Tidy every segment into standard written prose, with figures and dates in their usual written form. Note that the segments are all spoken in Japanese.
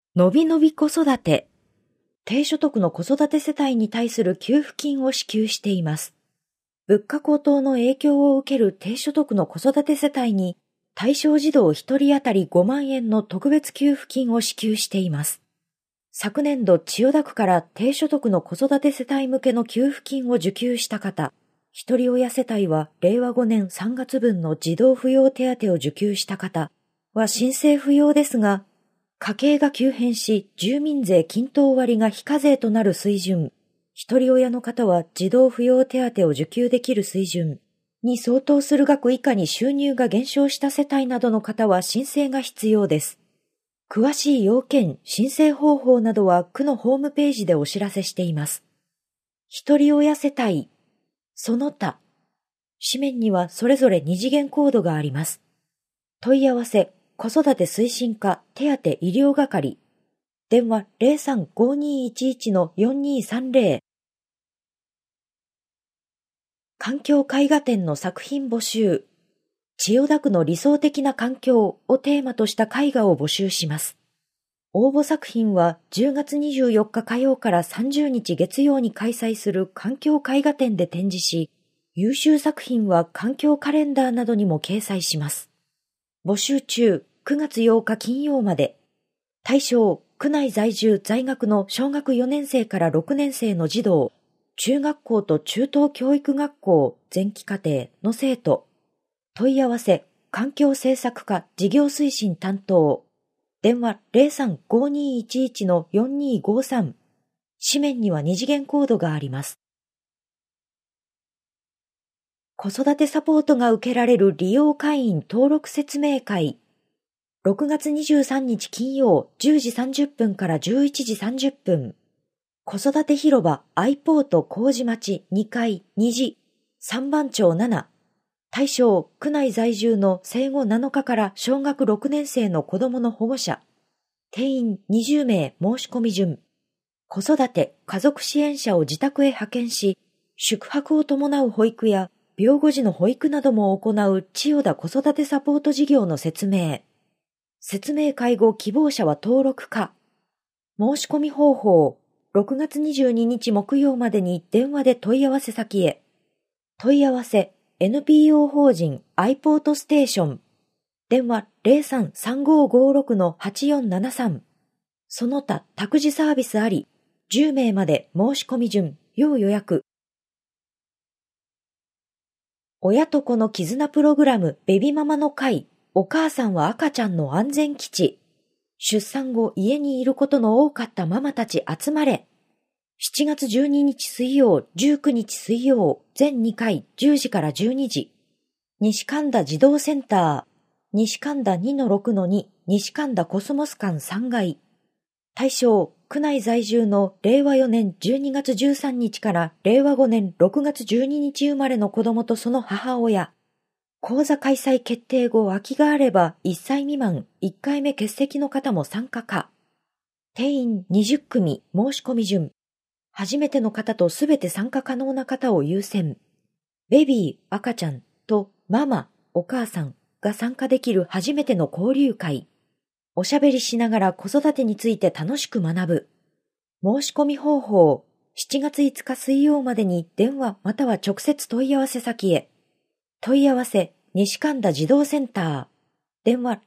のびのび子育て。低所得の子育て世帯に対する給付金を支給しています。物価高騰の影響を受ける低所得の子育て世帯に、対象児童1人当たり5万円の特別給付金を支給しています。昨年度、千代田区から低所得の子育て世帯向けの給付金を受給した方、一人親世帯は令和5年3月分の児童扶養手当を受給した方は申請不要ですが、家計が急変し、住民税均等割が非課税となる水準、一人親の方は児童扶養手当を受給できる水準に相当する額以下に収入が減少した世帯などの方は申請が必要です。詳しい要件、申請方法などは区のホームページでお知らせしています。一人親世帯、その他、紙面にはそれぞれ二次元コードがあります。問い合わせ、子育て推進課手当医療係。電話03-5211-4230。環境絵画展の作品募集。千代田区の理想的な環境をテーマとした絵画を募集します。応募作品は10月24日火曜から30日月曜に開催する環境絵画展で展示し、優秀作品は環境カレンダーなどにも掲載します。募集中、9月8日金曜まで。対象、区内在住在学の小学4年生から6年生の児童、中学校と中等教育学校前期課程の生徒。問い合わせ、環境政策課事業推進担当。電話03-5211-4253。紙面には二次元コードがあります。子育てサポートが受けられる利用会員登録説明会。6月23日金曜10時30分から11時30分。子育て広場アイポート麹町2階2時3番町7。対象、区内在住の生後7日から小学6年生の子供の保護者。定員20名申し込み順。子育て、家族支援者を自宅へ派遣し、宿泊を伴う保育や病後時の保育なども行う千代田子育てサポート事業の説明。説明会後希望者は登録可。申し込み方法、6月22日木曜までに電話で問い合わせ先へ。問い合わせ、NPO 法人アイポートステーション。電話03-3556-8473。その他託児サービスあり、10名まで申し込み順、要予約。親と子の絆プログラムベビママの会。お母さんは赤ちゃんの安全基地。出産後家にいることの多かったママたち集まれ。7月12日水曜、19日水曜、全2回10時から12時。西神田児童センター。西神田 2-6-2、西神田コスモス館3階。対象、区内在住の令和4年12月13日から令和5年6月12日生まれの子供とその母親。講座開催決定後空きがあれば1歳未満1回目欠席の方も参加可。定員20組申し込み順。初めての方とすべて参加可能な方を優先。ベビー、赤ちゃんとママ、お母さんが参加できる初めての交流会。おしゃべりしながら子育てについて楽しく学ぶ。申し込み方法、7月5日水曜までに電話または直接問い合わせ先へ。問い合わせ、西神田児童センター。電話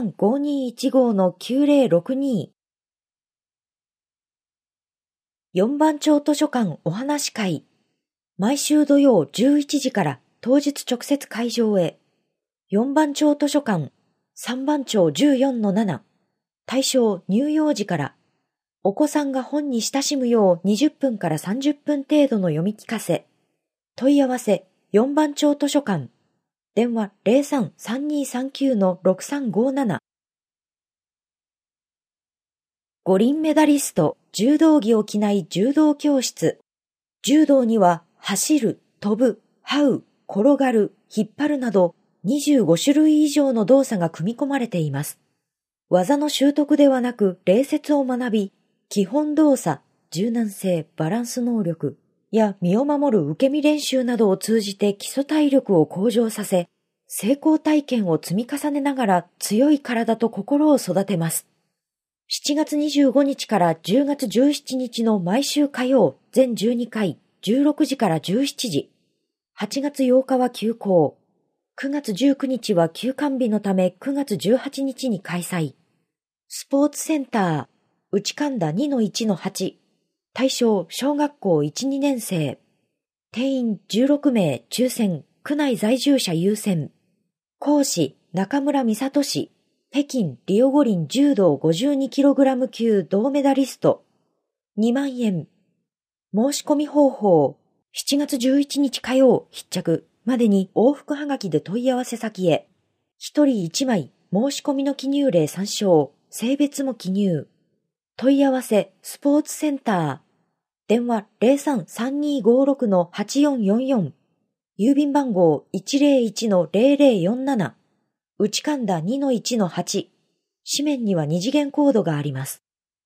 03-5215-9062。4番町図書館お話会。毎週土曜11時から当日直接会場へ。4番町図書館、3番町 14-7。対象乳幼児から。お子さんが本に親しむよう20分から30分程度の読み聞かせ。問い合わせ、4番町図書館。電話03-3239-6357。五輪メダリスト、柔道着を着ない柔道教室。柔道には走る、飛ぶ、這う、転がる、引っ張るなど25種類以上の動作が組み込まれています。技の習得ではなく礼節を学び、基本動作、柔軟性、バランス能力や身を守る受け身練習などを通じて基礎体力を向上させ、成功体験を積み重ねながら強い体と心を育てます。 7月25日から10月17日の毎週火曜全12回16時から17時。8月8日は休校。9月19日は休館日のため9月18日に開催。スポーツセンター、内神田 2-1-8。対象小学校1、2年生。定員16名抽選、区内在住者優先。講師、中村美里氏。北京リオ五輪柔道 52kg 級銅メダリスト。2万円。申し込み方法。7月11日火曜必着までに往復はがきで問い合わせ先へ。1人1枚、申し込みの記入例参照、性別も記入。問い合わせ、スポーツセンター。電話 03-3256-8444。郵便番号 101-0047。内神田 2-1-8。紙面には二次元コードがあります。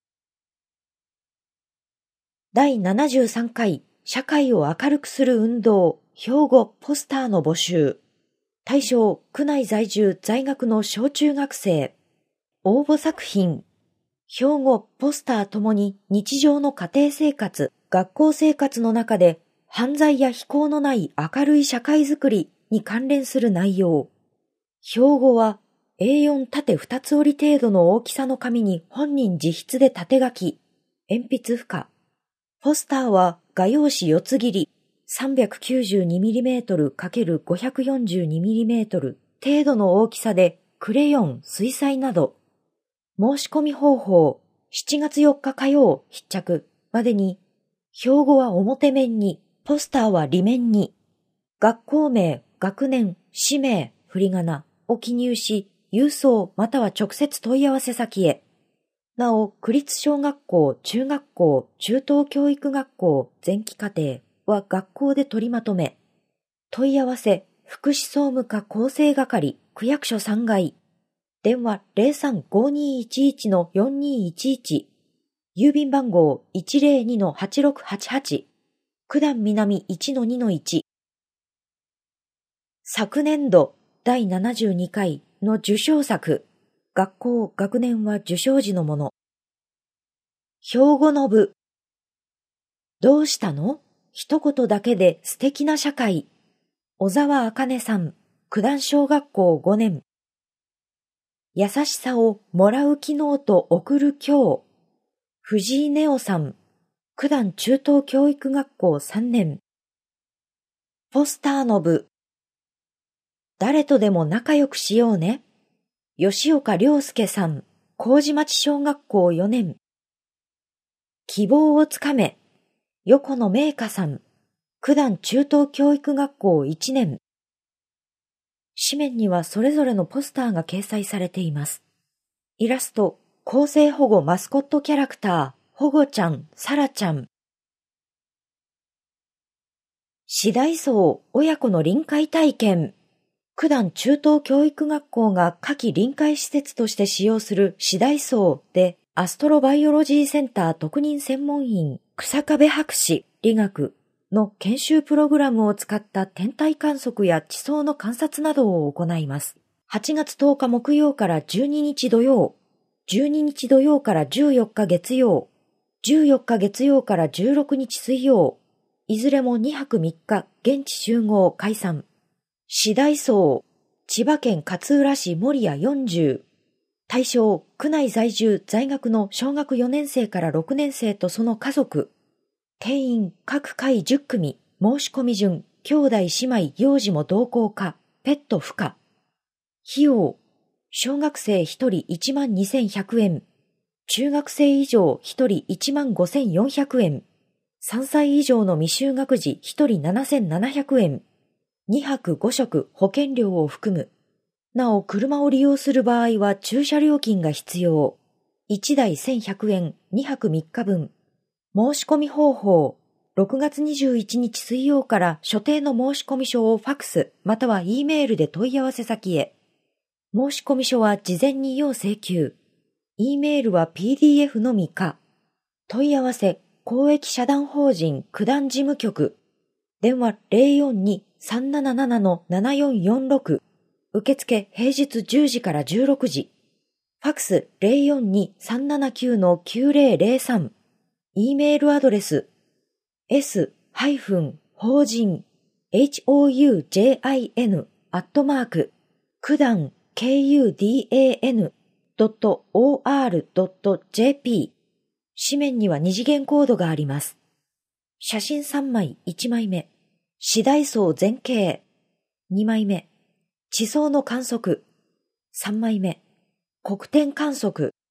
第73回社会を明るくする運動兵庫ポスターの募集。対象区内在住在学の小中学生。応募作品。兵庫ポスターともに日常の家庭生活、学校生活の中で犯罪や非行のない明るい社会づくりに関連する内容。標語は A4 縦2つ折り程度の大きさの紙に本人自筆で縦書き、鉛筆負荷。ポスターは画用紙四つ切り 392mm×542mm 程度の大きさでクレヨン、水彩など。申し込み方法7月4日火曜必着までに、標語は表面に、ポスターは裏面に、学校名、学年、氏名、振り仮名を記入し、郵送または直接問い合わせ先へ。なお、区立小学校、中学校、中等教育学校、前期課程は学校で取りまとめ。問い合わせ、福祉総務課構成係、区役所3階。電話 03-5211-4211。郵便番号 102-8688。九段南 1-2-1。昨年度第72回の受賞作。学校、学年は受賞時のもの。兵庫の部。どうしたの？一言だけで素敵な社会。小沢茜さん、九段小学校5年。優しさをもらう機能と送る今日。藤井ネオさん、九段中等教育学校3年。ポスターの部。誰とでも仲良くしようね。吉岡亮介さん、麹町小学校4年。希望をつかめ。横野明香さん、九段中等教育学校1年。紙面にはそれぞれのポスターが掲載されています。イラスト、更生保護マスコットキャラクター、保護ちゃん、サラちゃん。市大荘親子の臨海体験。九段中等教育学校が夏季臨海施設として使用する市大荘で、アストロバイオロジーセンター特任専門員、草壁博士、理学の研修プログラムを使った天体観測や地層の観察などを行います。8月10日木曜から12日土曜、12日土曜から14日月曜、14日月曜から16日水曜、いずれも2泊3日現地集合解散。市大荘、千葉県勝浦市守谷40。対象、区内在住在学の小学4年生から6年生とその家族。定員各回10組、申し込み順、兄弟姉妹幼児も同行か、ペット不可。費用、小学生1人12,100円。中学生以上1人15,400円。3歳以上の未就学児1人7,700円。2泊5食保険料を含む。なお、車を利用する場合は駐車料金が必要。1台1,100円、2泊3日分。申し込み方法。6月21日水曜から所定の申し込み書をファクスまたは E メールで問い合わせ先へ。申し込み書は事前に要請求。E メールは PDF のみか。問い合わせ、公益社団法人九段事務局。電話 042-377-7446。受付平日10時から16時。 ファクス 042-379-9003。E メールアドレス s-houjin.kudan.or.jp。 紙面には二次元コードがあります。写真3枚1枚目。紫大層前景。2枚目。地層の観測。3枚目。黒点観測。